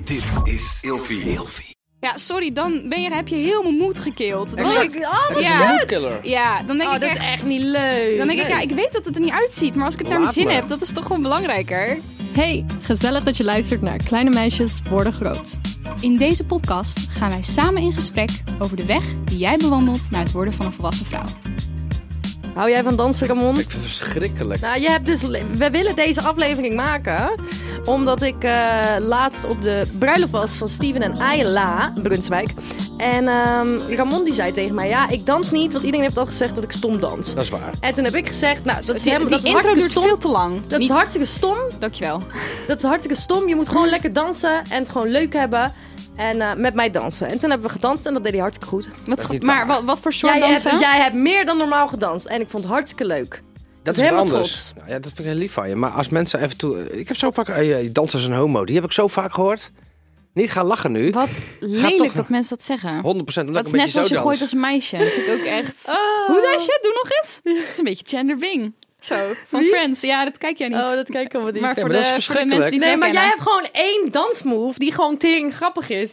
Dit is Ilfie. Ja, sorry, dan heb je heel mijn moed gekeeld. Dan Exact. denk ik, Dat is een moodkiller. Ja, dan denk ik dat is echt niet leuk. Dan denk ik, ik weet dat het er niet uitziet, maar als ik het naar mijn zin heb, dat is toch gewoon belangrijker. Hey, gezellig dat je luistert naar Kleine Meisjes Worden Groot. In deze podcast gaan wij samen in gesprek over de weg die jij bewandelt naar het worden van een volwassen vrouw. Hou jij van dansen, Ramon? Ik vind het verschrikkelijk. Nou, we willen deze aflevering maken omdat ik laatst op de bruiloft was van Steven en Ayla, Brunswijk. En Ramon die zei tegen mij, ja, ik dans niet, want iedereen heeft altijd gezegd dat ik stom dans. Dat is waar. En toen heb ik gezegd, nou, dat is Die intro hartstikke duurt stom. veel te lang. Dat is hartstikke stom. Dankjewel. Dat is hartstikke stom. Je moet gewoon lekker dansen en het gewoon leuk hebben. En met mij dansen. En toen hebben we gedanst en dat deed hij hartstikke goed. Wat voor soort dansen? Jij hebt meer dan normaal gedanst. En ik vond het hartstikke leuk. Dat is helemaal anders. trots. Nou, ja, dat vind ik heel lief van je. Maar als mensen even toe... Ik heb zo vaak... dansen is een homo. Die heb ik zo vaak gehoord. Niet gaan lachen nu. Wat lelijk toch- dat mensen dat zeggen. 100%. Omdat Dat ik is een net beetje zoals zo je gooit dans. als een meisje. Dat vind ik ook echt... Hoe dans je? Doe nog eens. Het is een beetje Chandler Bing. Zo, van Friends. Ja, dat kijk jij niet. Oh, dat kijken we niet. Maar Ja, voor maar dat is de verschrikkelijk. mensen die Nee, het maar jij herkennen. hebt gewoon één dansmove die gewoon tering grappig is.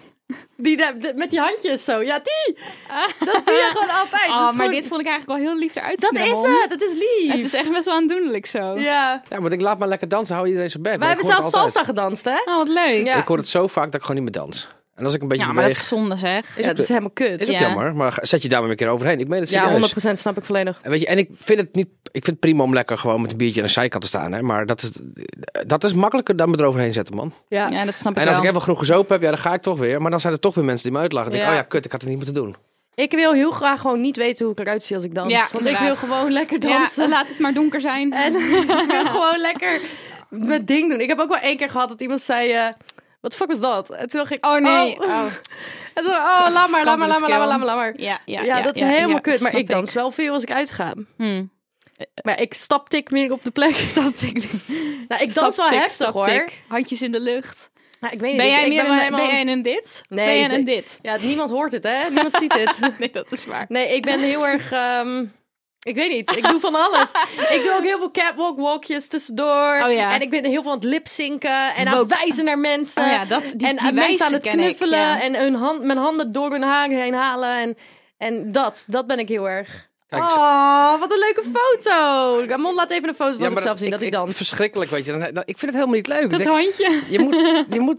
Met die handjes zo. Ja, die. Dat doe je gewoon altijd. Dat Oh, is maar gewoon- dit vond ik eigenlijk wel heel lief eruit Dat zien, is Ramon. het. Dat is lief. Het is echt best wel aandoenlijk zo. Ja. Ja, maar ik laat maar lekker dansen. Hou iedereen zijn bek. Wij Maar hebben ik hoor zelfs het altijd. salsa gedanst, hè? Oh, wat leuk. Ja. Ik hoor het zo vaak dat ik gewoon niet meer dans. En als ik een beetje Ja, maar dat beweeg... is zonde zeg. Ja, dat is helemaal kut. Is ook Ja. jammer. Maar zet je daar maar een keer overheen. Ik meen het serieus. Ja, 100% snap ik volledig. En, weet je, en ik vind het niet... Ik vind het prima om lekker gewoon met een biertje aan de zijkant te staan. Hè? Maar dat is makkelijker dan me eroverheen zetten, man. Ja. Ja, dat snap ik En als ik wel. even genoeg gezopen heb, ja, dan ga ik toch weer. Maar dan zijn er toch weer mensen die me uitlachen. Dan denk ik, Ja. oh ja, kut, ik had het niet moeten doen. Ik wil heel graag gewoon niet weten hoe ik eruit zie als ik dans. Ja, Want ik wil inderdaad. gewoon lekker Ja, dansen. laat het maar donker zijn. En ik wil gewoon lekker mijn ding doen. Ik heb ook wel één keer gehad dat iemand zei... wat de fuck was dat? En toen dacht ik... Oh nee. Oh. Oh. En toen laat maar. Ja, dat is helemaal kut. Maar snap ik dans wel veel als ik uitga. Hm. Maar ik staptik meer op de plek. Staptik. Nou, ik dans wel heftig, hoor. Handjes in de lucht. Maar ik weet niet. Ben jij ik meer wel ben jij in een dit? Nee, ben jij in ze- een dit? Ja, niemand hoort het, hè? Niemand ziet het. Nee, dat is waar. Nee, ik ben heel erg... ik weet niet. Ik doe van alles. Ik doe ook heel veel walkjes tussendoor. Oh ja. En ik ben heel veel aan het lipzinken. En aan het wijzen naar mensen. Oh ja, die en mensen wijzen aan het ken ik, knuffelen. ja. En mijn handen door hun haren heen halen. En dat ben ik heel erg. Kijk, Oh, wat een leuke foto. Ramon, laat even een foto van ja, maar zichzelf zien dat hij dans. Verschrikkelijk, weet je. Ik vind het helemaal niet leuk. Dat Ik denk, handje. je moet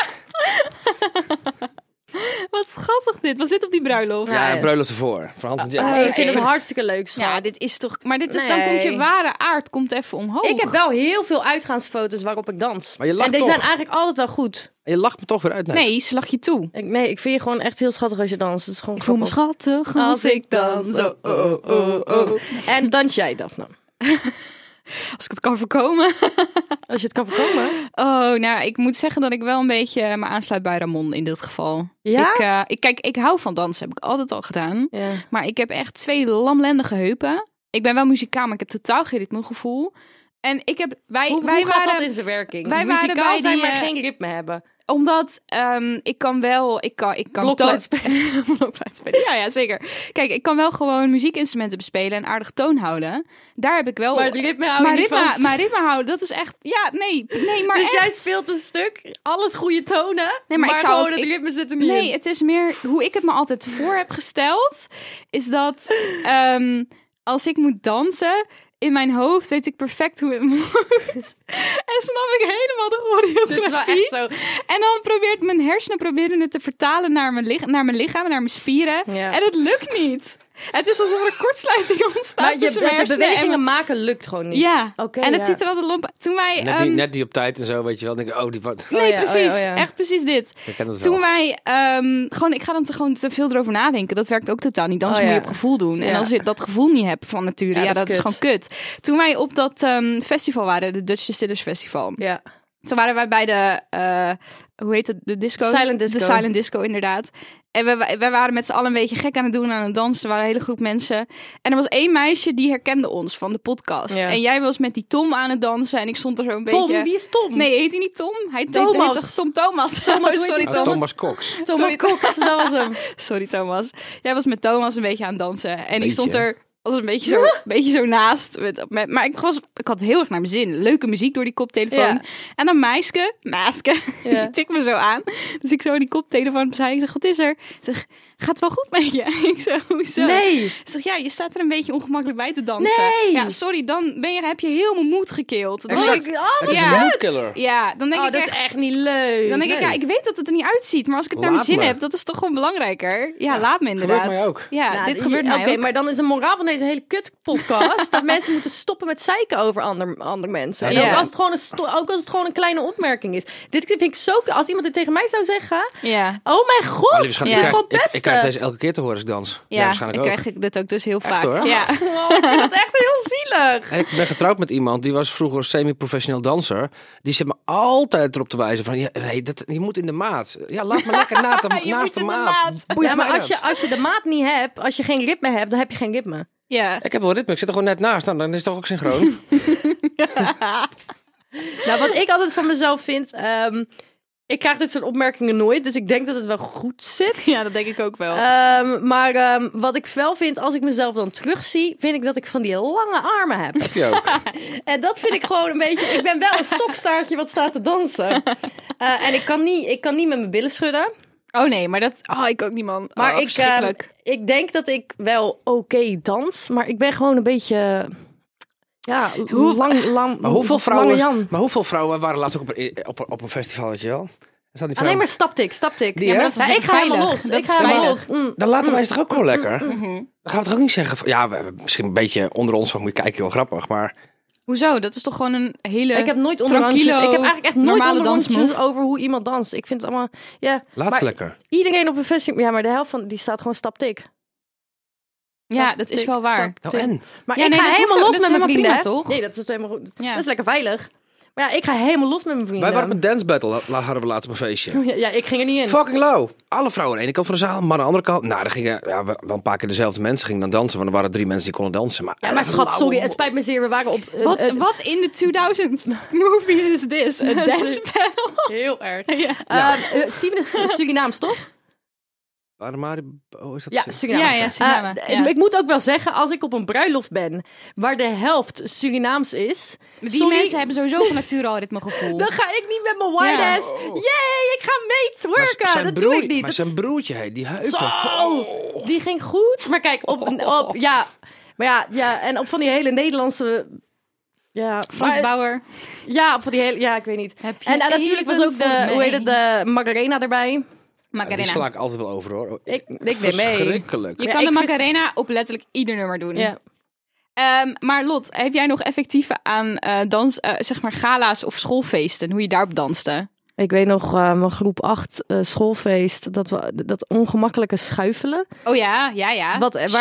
Wat schattig dit. Was dit op die bruiloft? ja, een bruiloft ervoor. Van Hans en Jack. Ik vind het hartstikke leuk, schat. Ja, dit is toch... Maar dit is, Nee. dan komt je ware aard komt even omhoog. Ik heb wel heel veel uitgaansfoto's waarop ik dans. Maar je lacht en die toch? zijn eigenlijk altijd wel goed. En je lacht me toch weer uit. Net. Nee, ze lach je toe. Ik vind je gewoon echt heel schattig als je danst. Het is gewoon Ik voel me grappig. schattig als ik dans. Oh. En dans jij, Daphne? Als ik het kan voorkomen. Als je het kan voorkomen. Oh, nou, ik moet zeggen dat ik wel een beetje me aansluit bij Ramon in dit geval. Ja? Ik hou van dansen, heb ik altijd al gedaan. Ja. Maar ik heb echt 2 lamlendige heupen. Ik ben wel muzikaal, maar ik heb totaal geen ritmegevoel. En ik heb... Hoe gaat dat in zijn werking? wij waren Muzikaal bij zijn, die, maar geen ritme hebben. Omdat ik kan wel... Ik kan Blokfluit spelen. Blokfluit spelen. Ja, zeker. Kijk, ik kan wel gewoon muziekinstrumenten bespelen en aardig toon houden. Daar heb ik wel... Maar het ritme houden niet vast. Maar ritme houden, dat is echt... Ja, nee, maar Dus echt. jij speelt een stuk, alles goede tonen, Nee, maar ik zou gewoon ook- het ritme zit er niet Nee, in. het is meer hoe ik het me altijd voor heb gesteld. Is dat als ik moet dansen, in mijn hoofd weet ik perfect hoe het moet. En snap ik helemaal de choreografie. Dit is wel echt zo. En dan probeert mijn hersenen proberen het te vertalen naar mijn lichaam, naar mijn spieren. Ja. En het lukt niet. Het is alsof er een kortsluiting ontstaat Maar tussen mijn de hersenen bewegingen en maken lukt gewoon niet. ja, Oké, en het ja. ziet er altijd lomp uit. Toen wij... Net niet op tijd en zo, weet je wel. Dan denk ik, oh, die wat. Nee, ja, precies. oh ja. Echt precies dit. Ik ken het Toen wel. wij ik ga dan gewoon te veel erover nadenken. Dat werkt ook totaal niet. Dansen Oh, ja. moet je op gevoel doen. En Ja. als je dat gevoel niet hebt van nature, Ja, dat is kut. gewoon kut. Toen wij op dat festival waren, de Dutch Distillers Festival. Ja. Toen waren wij bij de, hoe heet het, de disco? Silent disco. De silent disco, inderdaad. En we waren met z'n allen een beetje gek aan het doen, aan het dansen. Er waren een hele groep mensen. En er was 1 meisje die herkende ons van de podcast. Ja. En jij was met die Tom aan het dansen. En ik stond er zo een beetje... Tom, wie is Tom? Nee, heet hij niet Tom? Hij Thomas. heet toch Tom Thomas. Thomas, hoe heet Sorry, die? Thomas. Thomas Cox. Thomas Sorry. Cox, dat was hem. Sorry, Thomas. Jij was met Thomas een beetje aan het dansen. En ik Beetje. stond er was een beetje zo naast. Maar ik had heel erg naar mijn zin. Leuke muziek door die koptelefoon. Ja. En dan Maiske, Ja. die tikt me zo aan. Dus ik zo die koptelefoon zei. Ik zeg, wat is er? Ik zeg, gaat het wel goed met je? Ik zeg, hoezo? Nee. Ik zeg, ja, je staat er een beetje ongemakkelijk bij te dansen. Nee. Ja, sorry, dan heb je heel mijn moed gekeeld. Dan Exact. denk ik, Het is ja. een moodkiller. Ja, dan denk ik dat is echt niet leuk. Dan denk ik, ja, ik weet dat het er niet uitziet. Maar als ik het naar mijn Laat zin me. heb, dat is toch gewoon belangrijker. Ja, laat me inderdaad. Gebeurt mij ook. Ja, Nou, dit gebeurt mij Oké, ook. maar dan is de moraal van deze hele kut-podcast dat mensen moeten stoppen met zeiken over andere mensen. En Ja. ook als het gewoon een kleine opmerking is. Dit vind ik zo... Als iemand dit tegen mij zou zeggen... Ja. Oh mijn god, Maar lieve schat, dit is gewoon pesten. ik krijg deze elke keer te horen als ik dans. Ja, waarschijnlijk dan ook. krijg ik dit ook dus heel Echt vaak. hoor? Ja. Oh, ik vind dat echt heel zielig. En ik ben getrouwd met iemand, die was vroeger semi-professioneel danser. Die zit me altijd erop te wijzen van, ja, nee, je moet in de maat. Ja, laat me lekker naast de Je moet in de maat. maat. Boeit Ja, mij maar dat. als je de maat niet hebt, als je geen ritme hebt, dan heb je geen ritme. Ja. Ik heb wel ritme, ik zit er gewoon net naast. Nou, dan is het toch ook synchroon. Nou, wat ik altijd van mezelf vind... ik krijg dit soort opmerkingen nooit, dus ik denk dat het wel goed zit. Ja, dat denk ik ook wel. Maar wat ik wel vind, als ik mezelf dan terugzie, vind ik dat ik van die lange armen heb. Heb je ook. En dat vind ik gewoon een beetje... Ik ben wel een stokstaartje wat staat te dansen. En ik kan niet met mijn billen schudden. Oh nee, maar dat... Oh, ik ook niet, man. Maar oh, verschrikkelijk. ik denk dat ik wel oké dans. Maar ik ben gewoon een beetje... Ja, lang... Maar hoeveel Lange Jan. vrouwen waren laatst ook op een festival, weet je wel? Zat die Ah, nee, vrouw- maar staptik. Die, Ja, maar hè? dat is Ja, ik ga veilig. helemaal los. Dat Ik is ga helemaal veilig. los. Dan laten wij toch ook wel lekker? Mhm. Dan gaan we toch ook niet zeggen van, ja, we hebben misschien een beetje onder ons van, moet je kijken, heel grappig, maar... Hoezo? Dat is toch gewoon een hele... Ik heb nooit onderhandjes. tranquilo, Ik heb eigenlijk echt nooit normale onderhandjes dansmove. over hoe iemand danst. Ik vind het allemaal... Ja, Laat maar ze lekker. iedereen op een festival... Ja, maar de helft van die staat gewoon staptik. Ja, dat is wel waar. Nou en? Maar Ja, ik nee, ga dat helemaal hoeft- los dat met is mijn helemaal vrienden. prima, hè? toch? Nee, dat is helemaal goed. Ja. Dat is lekker veilig. Maar ja, ik ga helemaal los met mijn vrienden. Wij waren op een dance battle, hadden we laatst op een feestje. Ja, ik ging er niet in. Fucking low. Alle vrouwen aan de ene kant van de zaal, maar aan de andere kant... Nou, dan gingen wel een paar keer dezelfde mensen gingen dan dansen. Want er waren 3 mensen die konden dansen. Maar, Ja, maar schat, sorry, het spijt me zeer. We waren op... Wat in de 2000 movies is this? Een dance battle? Heel erg. Ja. Steven is Surinaams, toch? Oh, is dat Ja, zo? Suriname. Ja, ja, Suriname. Ja. Ik moet ook wel zeggen, als ik op een bruiloft ben... waar de helft Surinaams is... Die sorry, mensen hebben sowieso van nature al ritmegevoel. dan ga ik niet met mijn white Ja. ass... Yay, ik ga mee Oh. Maar twerken. zijn Dat broer- doe ik niet. Maar Dat zijn broertje, hey, die heupen. Zo, Oh. die ging goed. Maar kijk, ja, maar ja, en op van die hele Nederlandse... Ja, Frans maar- Bauer. Ja, op van die hele... Ja, ik weet niet. Heb je En natuurlijk was even ook de, voor hoe heet mij? het, de Macarena erbij. Die Macarena. sla ik altijd wel over, hoor. Ik deed mee. Verschrikkelijk. Je Ja, kan ik de vind- Macarena op letterlijk ieder nummer doen. Ja. Maar Lot, heb jij nog effectieve aan zeg maar gala's of schoolfeesten? Hoe je daarop danste? Ik weet nog, mijn groep 8 schoolfeest, dat ongemakkelijke schuifelen. Oh ja, ja, ja.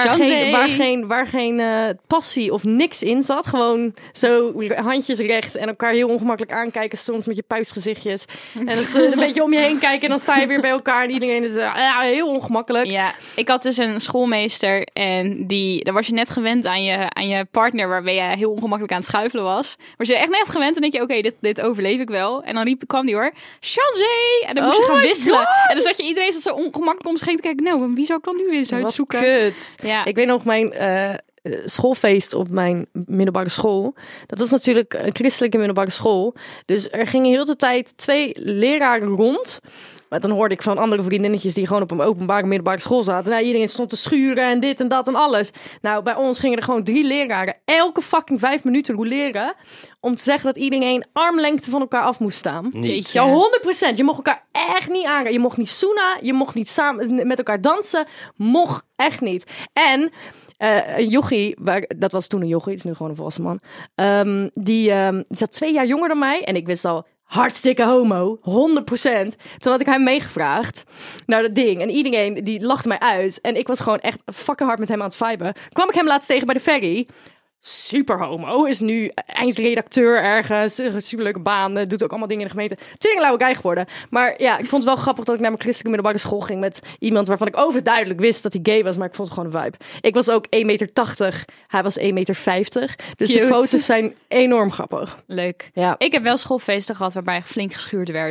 Waar geen passie of niks in zat. Gewoon zo handjes recht en elkaar heel ongemakkelijk aankijken. Soms met je puistgezichtjes. En dan een beetje om je heen kijken en dan sta je weer bij elkaar. En iedereen is heel ongemakkelijk. Ja, ik had dus een schoolmeester en daar was je net gewend aan je partner waarbij je heel ongemakkelijk aan het schuifelen was. Was je echt net gewend en denk je, oké, dit overleef ik wel. En dan kwam die hoor, Chanzee! En dan moest je Oh gaan my wisselen. God! En dan zat je iedereen zo ongemakkelijk om zich heen te kijken. Nou, wie zou ik dan nu weer eens Wat uitzoeken? kut. Ja. Ik weet nog mijn schoolfeest op mijn middelbare school. Dat was natuurlijk een christelijke middelbare school. Dus er gingen heel de tijd 2 leraren rond. Maar dan hoorde ik van andere vriendinnetjes die gewoon op een openbare middelbare school zaten. Nou, iedereen stond te schuren en dit en dat en alles. Nou, bij ons gingen er gewoon 3 leraren elke fucking 5 minuten roleren. Om te zeggen dat iedereen armlengte van elkaar af moest staan. Niet. Ja, 100%. Je mocht elkaar echt niet aanraken. Je mocht niet zoenen. Je mocht niet samen met elkaar dansen. Mocht echt niet. En een jochie, dat was toen een jochie, het is nu gewoon een volwassen man. Die zat 2 jaar jonger dan mij. En ik wist al, hartstikke homo, 100%. Toen had ik hem meegevraagd naar dat ding. En iedereen die lachte mij uit. En ik was gewoon echt fucking hard met hem aan het viben. Kwam ik hem laatst tegen bij de ferry. Super homo, is nu eindredacteur ergens, superleuke baan, doet ook allemaal dingen in de gemeente. Teringlauwe guy geworden. Maar ja, ik vond het wel grappig dat ik naar mijn christelijke middelbare school ging met iemand waarvan ik overduidelijk wist dat hij gay was, maar ik vond het gewoon een vibe. Ik was ook 1,80 meter, hij was 1,50 meter. Dus de Cute. foto's zijn enorm grappig. Leuk. Ja. Ik heb wel schoolfeesten gehad waarbij flink geschuurd werd.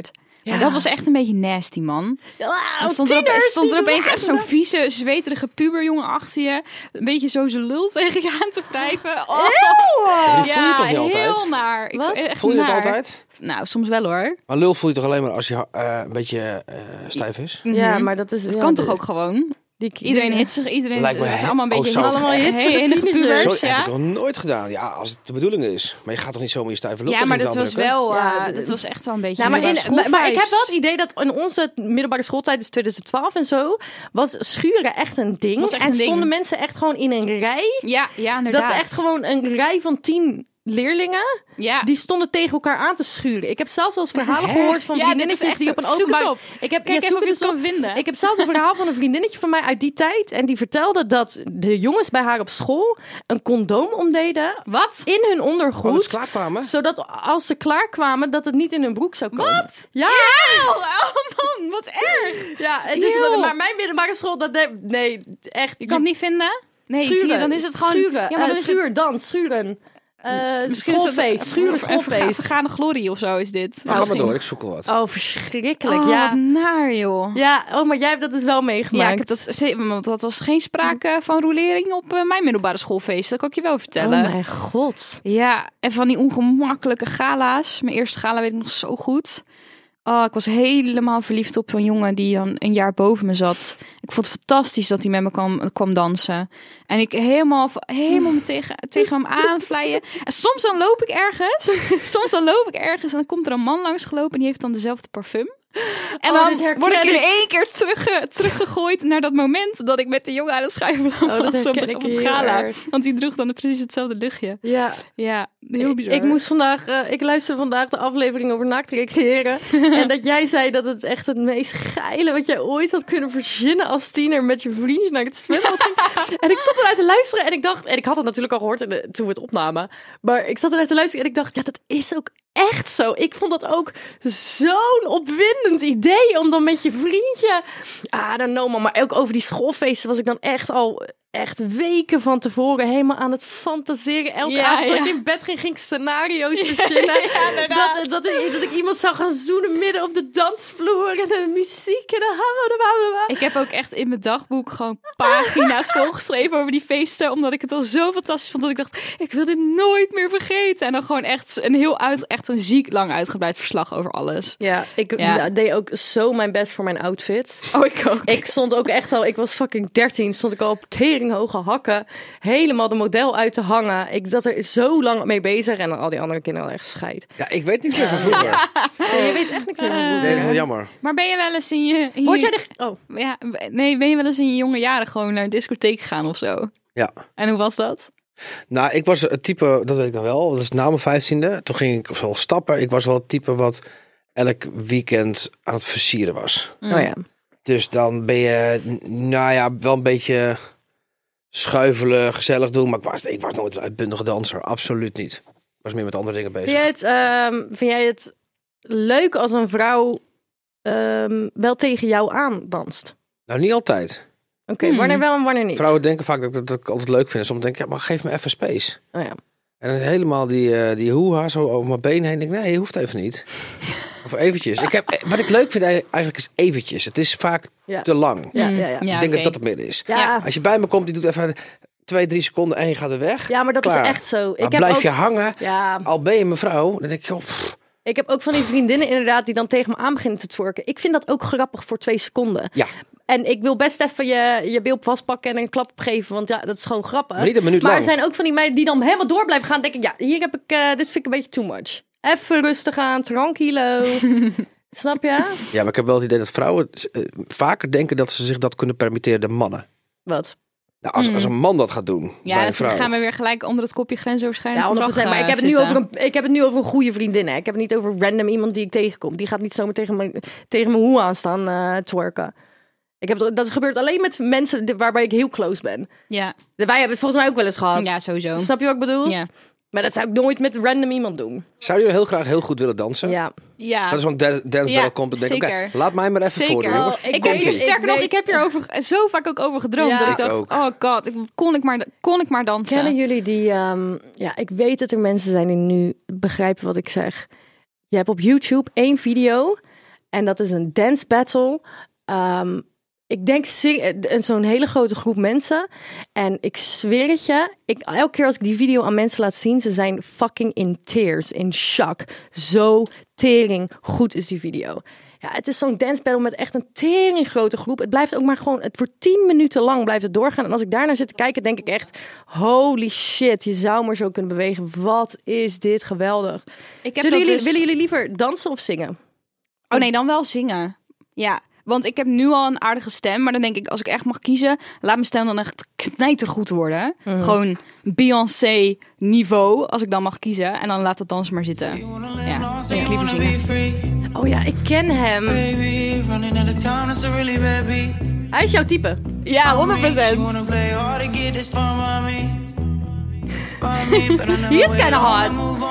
En dat was echt een beetje nasty, man. Dan stond er opeens echt zo'n vieze, zweterige puberjongen achter je. Een beetje zo zijn lul tegen je aan te wrijven. Maar die voel je toch niet altijd? Heel naar. Voel je het altijd? Nou, soms wel hoor. Maar lul voel je toch alleen maar als je een beetje stijf is? Ja, maar dat is... Dat kan toch ook gewoon? Iedereen hitsig, iedereen Lijkt me is allemaal een beetje allemaal hitsige pubers. Zo heb ik nog nooit gedaan. Ja, als het de bedoeling is. Maar je gaat toch niet zomaar je stijve lul Ja, maar tegen dat was iemand wel... Ja, dat was echt wel een beetje... Nou, maar ik heb wel het idee dat in onze middelbare schooltijd, dus 2012 en zo, was schuren echt een ding. Was echt en een ding. stonden mensen echt gewoon in een rij. Ja, inderdaad. Dat is echt gewoon een rij van 10 leerlingen. Ja. Die stonden tegen elkaar aan te schuren. Ik heb zelfs wel eens verhalen gehoord van Ja, dit is vriendinnetjes echt die op een zo- zoek het openbaar... op. Ik heb Kijk even zoek of je het het eens kan vinden. Ik heb zelfs een verhaal van een vriendinnetje van mij uit die tijd. En die vertelde dat de jongens bij haar op school een condoom omdeden. Wat? In hun Oh, dat ondergoed. ze klaarkwamen? Zodat als ze klaar kwamen, dat het niet in hun broek zou komen. Wat? Ja! Oh man, wat erg. Ja, het is, Eeuw. maar mijn middelbare school, nee, echt. Je kan het niet vinden? Nee, schuren. zie je, dan is het gewoon... Schuren. Ja, maar dan is schuur, het... dans, schuren. Misschien is schoolfeest. het Schuren, een schoolfeest. vergane glorie of zo is dit. Maar ga maar door, ik zoek al wat. Oh, verschrikkelijk. Oh, ja. wat naar, joh. Ja, oh, maar jij hebt dat dus wel meegemaakt. Ja, ik heb want dat was geen sprake van rolering op mijn middelbare schoolfeest. Dat kan ik je wel vertellen. Oh mijn god. Ja, en van die ongemakkelijke gala's. Mijn eerste gala weet ik nog zo goed. Oh, ik was helemaal verliefd op een jongen die dan een jaar boven me zat. Ik vond het fantastisch dat hij met me kwam dansen. En ik helemaal me tegen hem aanvlijen. En soms dan loop ik ergens. En dan komt er een man langs gelopen en die heeft dan dezelfde parfum. En Oh, dan dit herken word ik in ik. één keer teruggegooid naar dat moment dat ik met de jongen aan het schuiven dat was op herken ik het heel gala. erg. Want die droeg dan precies hetzelfde luchtje. Ja. Ja, heel bizar. Ik moest vandaag, ik luisterde vandaag de aflevering over naakt recreëren. En dat jij zei dat het echt het meest geile wat jij ooit had kunnen verzinnen als tiener met je vriendjes naar het zwembad ging. En ik zat eruit te luisteren en ik dacht, en ik had het natuurlijk al gehoord toen we het opnamen. Maar ik zat eruit te luisteren en ik dacht, ja, dat is ook echt zo. Ik vond dat ook zo'n opwindend idee om dan met je vriendje, I don't know man, maar ook over die schoolfeesten was ik dan echt weken van tevoren helemaal aan het fantaseren. Elke avond dat ik in bed ging ik scenario's verzinnen. Dat ik iemand zou gaan zoenen midden op de dansvloer en de muziek en de Ik heb ook echt in mijn dagboek gewoon pagina's volgeschreven over die feesten, omdat ik het al zo fantastisch vond dat ik dacht, ik wil dit nooit meer vergeten. En dan gewoon echt een ziek lang uitgebreid verslag over alles. Ja, ik deed ook zo mijn best voor mijn outfit. Oh, ik ook. Ik stond ook echt al, ik was fucking 13, stond ik al op teringhoge hakken, helemaal de model uit te hangen. Ik zat er zo lang mee bezig en al die andere kinderen echt scheid. Ja, ik weet niet meer van vroeger. Nee, je weet echt niks meer van vroeger. Nee, dat is wel jammer. Maar ben je wel eens in je... Word jij ben je wel eens in je jonge jaren gewoon naar een discotheek gegaan of zo? Ja. En hoe was dat? Nou, ik was het type, dat weet ik nog wel, dat is na mijn 15e. Toen ging ik wel stappen. Ik was wel het type wat elk weekend aan het versieren was. Oh ja. Dus dan ben je, nou ja, wel een beetje schuivelen, gezellig doen. Maar ik was nooit een uitbundige danser. Absoluut niet. Ik was meer met andere dingen bezig. Vind jij het leuk als een vrouw wel tegen jou aan danst? Nou, niet altijd. Oké, wanneer wel en wanneer niet? Vrouwen denken vaak dat ik altijd leuk vind. Soms denk ik, ja, maar geef me even space. Oh ja. En dan helemaal die hoeha zo over mijn benen heen. Ik denk, nee, je hoeft even niet. Of eventjes. Wat ik leuk vind eigenlijk is eventjes. Het is vaak te lang. Ja. Ik denk dat dat het midden is. Ja. Als je bij me komt, die doet even 2-3 seconden en je gaat er weg. Ja, maar dat Klaar. is echt zo. Maar blijf je hangen, Ja. al ben je mevrouw, dan denk ik, joh, pff. Ik heb ook van die vriendinnen inderdaad die dan tegen me aan beginnen te twerken. Ik vind dat ook grappig voor 2 seconden. Ja. En ik wil best even je bilp vastpakken en een klap geven, want ja, dat is gewoon grappig. Maar niet een minuut Maar lang. er zijn ook van die meiden die dan helemaal door blijven gaan. Denk ik, ja, hier heb ik, dit vind ik een beetje too much. Even rustig aan, tranquilo. Snap je? Ja, maar ik heb wel het idee dat vrouwen vaker denken dat ze zich dat kunnen permitteren dan mannen. Wat? Nou, als een man dat gaat doen Ja, bij een dus dan vrouw. gaan we weer gelijk onder het kopje grensoverschrijdend Ja, 100%. gedrag, Maar ik heb, het nu over een goede vriendin. Hè. Ik heb het niet over random iemand die ik tegenkom. Die gaat niet zomaar tegen mijn hoe aan staan twerken. Dat gebeurt alleen met mensen waarbij ik heel close ben. Ja. Wij hebben het volgens mij ook wel eens gehad. Ja, sowieso. Snap je wat ik bedoel? Ja. Maar dat zou ik nooit met random iemand doen. Zou je heel graag heel goed willen dansen? Ja. Ja. Dat is zo'n dance battle komt. Dan denk ik, zeker. oké, laat mij maar even Zeker. voor jongens. Oh, Ik heb hier Komt-ie. sterker nog, weet- ik heb hier zo vaak ook over gedroomd. Ja. Dat ik Ik dacht, ook. oh god, kon ik maar dansen. Kennen jullie die... ja, ik weet dat er mensen zijn die nu begrijpen wat ik zeg. Je hebt op YouTube 1 video... En dat is een dance battle. Ik denk zo'n hele grote groep mensen. En ik zweer het je. Elke keer als ik die video aan mensen laat zien, ze zijn fucking in tears, in shock. Zo tering goed is die video. Ja, het is zo'n dance battle met echt een tering grote groep. Het blijft ook maar gewoon, voor 10 minuten lang blijft het doorgaan. En als ik daarnaar zit te kijken, denk ik echt, holy shit, je zou maar zo kunnen bewegen. Wat is dit geweldig. Willen jullie liever dansen of zingen? Oh nee, dan wel zingen. Ja, want ik heb nu al een aardige stem. Maar dan denk ik, als ik echt mag kiezen, laat mijn stem dan echt knijtergoed worden. Gewoon Beyoncé niveau, als ik dan mag kiezen. En dan laat het dansen maar zitten. Ja, dan ik liever zingen. Oh ja, ik ken hem. Hij is jouw type. Ja, 100%. He is kinda hot.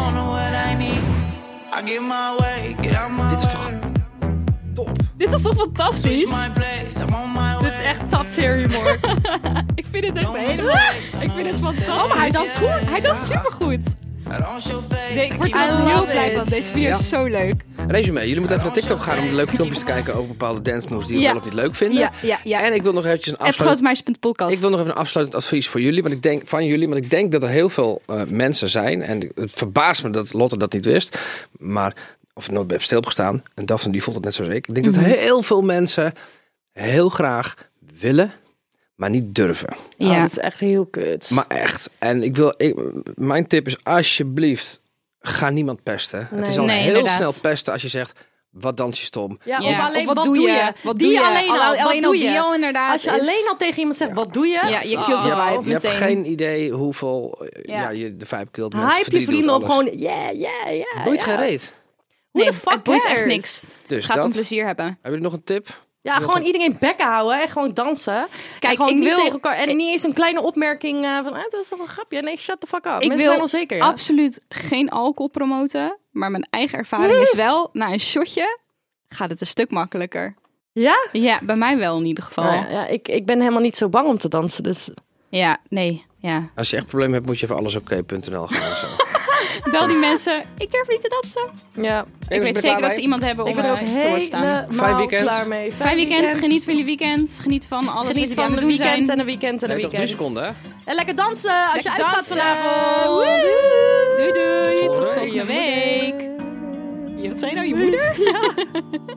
Dit is toch top? Dit is toch fantastisch? Dit is echt top tier humor. Ik vind het echt helemaal... Ik vind het fantastisch. Oh, maar hij danst goed. Hij danst supergoed. Ik word er heel blij van. Deze video is zo leuk. Resume, jullie moeten even naar TikTok gaan om leuke filmpjes te kijken over bepaalde dance moves die we wel of niet leuk vinden. Ja. En ik wil nog eventjes @grotemeisjes.podcast. Ik wil nog even een afsluitend advies voor jullie, want ik denk dat er heel veel mensen zijn, en het verbaast me dat Lotte dat niet wist, maar of nooit bij stilgestaan, en Daphne die voelt het net zoals ik. Ik denk dat heel veel mensen heel graag willen, maar niet durven. Ja, dat is echt heel kut. Maar echt. En mijn tip is alsjeblieft, ga niemand pesten. Nee. Het is al heel inderdaad. snel pesten als je zegt, wat dans je stom. Ja, Ja. Of alleen, Of wat doe je? Wat doe je? Alleen al die al inderdaad. Als je alleen al tegen iemand zegt, wat doe je? Ja, je killt de vibe Je hebt meteen. geen idee hoeveel je de vibe killt. Mensen Hype je verdriet vrienden doet, op alles. gewoon, yeah. Boeit geen reet. Hoe de fuck het boeit echt cares? niks. Dus Het gaat dat. om plezier hebben. Hebben jullie nog een tip? Ja, gewoon iedereen bekken houden en gewoon dansen. Kijk, en gewoon ik niet wil- tegen elkaar. En niet eens een kleine opmerking van, dat is toch een grapje. Nee, shut the fuck up. Ik Mensen wil zijn onzeker. Ja? absoluut geen alcohol promoten. Maar mijn eigen ervaring is wel, na een shotje gaat het een stuk makkelijker. Ja? Ja, bij mij wel in ieder geval. Nou ja, ik ben helemaal niet zo bang om te dansen. Dus Ja, nee. Ja. Als je echt problemen hebt, moet je even allesoké.nl gaan. En zo. Bel die mensen. Ik durf niet te dansen. ja, Ik weet zeker dat ze iemand hebben om ik ben er ook te woord staan. helemaal Fijn weekend. klaar mee. Fijn weekend. Geniet van je weekend. Geniet van alles Geniet wat jullie van aan het een doen weekend zijn. en een weekend en een Nee, toch 3 weekend. seconden, hè? En lekker dansen als je Lekker uitgaat dansen. vanavond. Doei doei. Tot Tot volgende volgende week. Wat zei je nou, je moeder?